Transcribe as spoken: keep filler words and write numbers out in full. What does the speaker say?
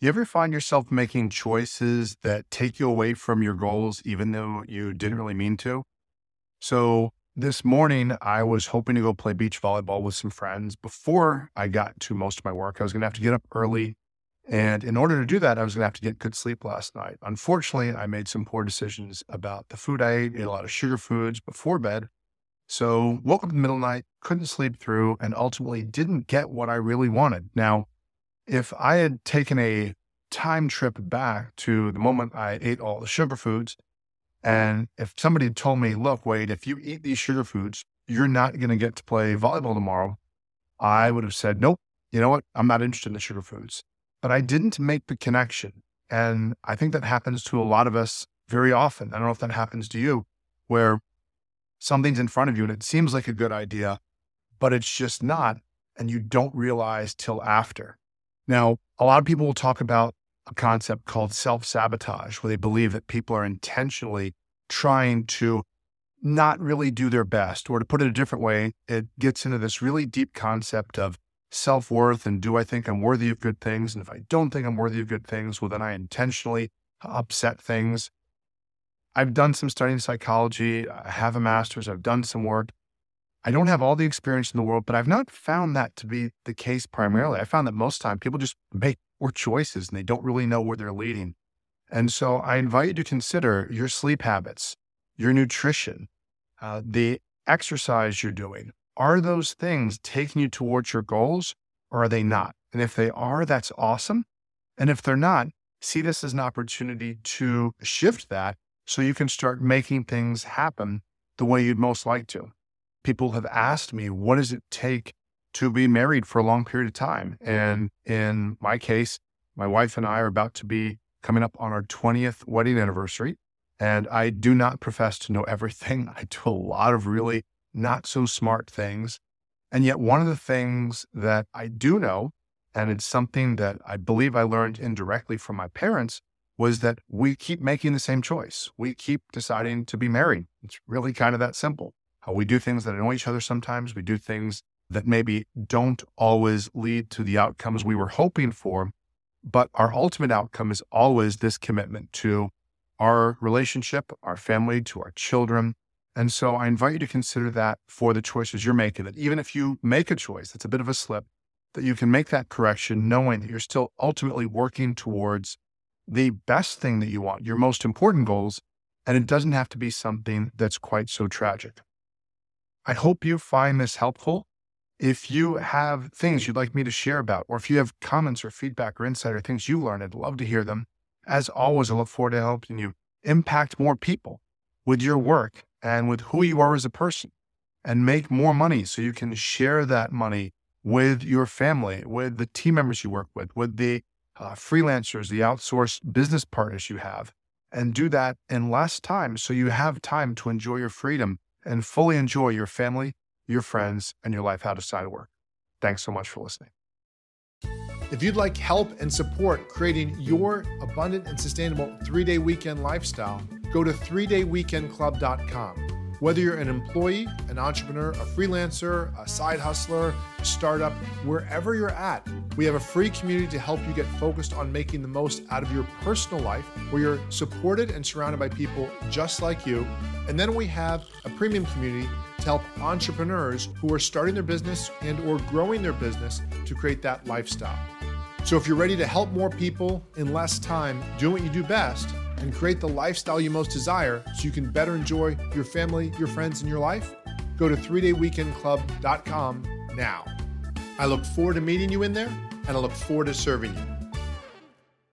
You ever find yourself making choices that take you away from your goals, even though you didn't really mean to? So this morning, I was hoping to go play beach volleyball with some friends. Before I got to most of my work, I was going to have to get up early. And in order to do that, I was going to have to get good sleep last night. Unfortunately, I made some poor decisions about the food I ate, ate a lot of sugar foods before bed. So woke up in the middle of the night, couldn't sleep through, and ultimately didn't get what I really wanted. Now, if I had taken a time trip back to the moment I ate all the sugar foods, and if somebody had told me, look, Wade, if you eat these sugar foods, you're not going to get to play volleyball tomorrow, I would have said, nope, you know what? I'm not interested in the sugar foods. But I didn't make the connection. And I think that happens to a lot of us very often. I don't know if that happens to you, where something's in front of you and it seems like a good idea, but it's just not. And you don't realize till after. Now, a lot of people will talk about a concept called self-sabotage, where they believe that people are intentionally trying to not really do their best. Or to put it a different way, it gets into this really deep concept of self-worth and do I think I'm worthy of good things? And if I don't think I'm worthy of good things, well, then I intentionally upset things. I've done some studying psychology. I have a master's. I've done some work. I don't have all the experience in the world, but I've not found that to be the case primarily. I found that most time people just make poor choices and they don't really know where they're leading. And so I invite you to consider your sleep habits, your nutrition, uh, the exercise you're doing. Are those things taking you towards your goals or are they not? And if they are, that's awesome. And if they're not, see this as an opportunity to shift that so you can start making things happen the way you'd most like to. People have asked me, what does it take to be married for a long period of time? And in my case, my wife and I are about to be coming up on our twentieth wedding anniversary. And I do not profess to know everything. I do a lot of really not so smart things. And yet one of the things that I do know, and it's something that I believe I learned indirectly from my parents, was that we keep making the same choice. We keep deciding to be married. It's really kind of that simple. How we do things that annoy each other sometimes. We do things that maybe don't always lead to the outcomes we were hoping for, but our ultimate outcome is always this commitment to our relationship, our family, to our children. And so I invite you to consider that for the choices you're making, that even if you make a choice that's a bit of a slip, that you can make that correction knowing that you're still ultimately working towards the best thing that you want, your most important goals, and it doesn't have to be something that's quite so tragic. I hope you find this helpful. If you have things you'd like me to share about, or if you have comments or feedback or insight or things you learned, I'd love to hear them. As always, I look forward to helping you impact more people with your work and with who you are as a person, and make more money so you can share that money with your family, with the team members you work with, with the uh, freelancers, the outsourced business partners you have, and do that in less time so you have time to enjoy your freedom and fully enjoy your family, your friends, and your life outside of work. Thanks so much for listening. If you'd like help and support creating your abundant and sustainable three-day weekend lifestyle, go to three day weekend club dot com. Whether you're an employee, an entrepreneur, a freelancer, a side hustler, a startup, wherever you're at, we have a free community to help you get focused on making the most out of your personal life, where you're supported and surrounded by people just like you. And then we have a premium community to help entrepreneurs who are starting their business and or growing their business to create that lifestyle. So if you're ready to help more people in less time, doing what you do best, and create the lifestyle you most desire so you can better enjoy your family, your friends, and your life, go to three day weekend club dot com now. I look forward to meeting you in there, and I look forward to serving you.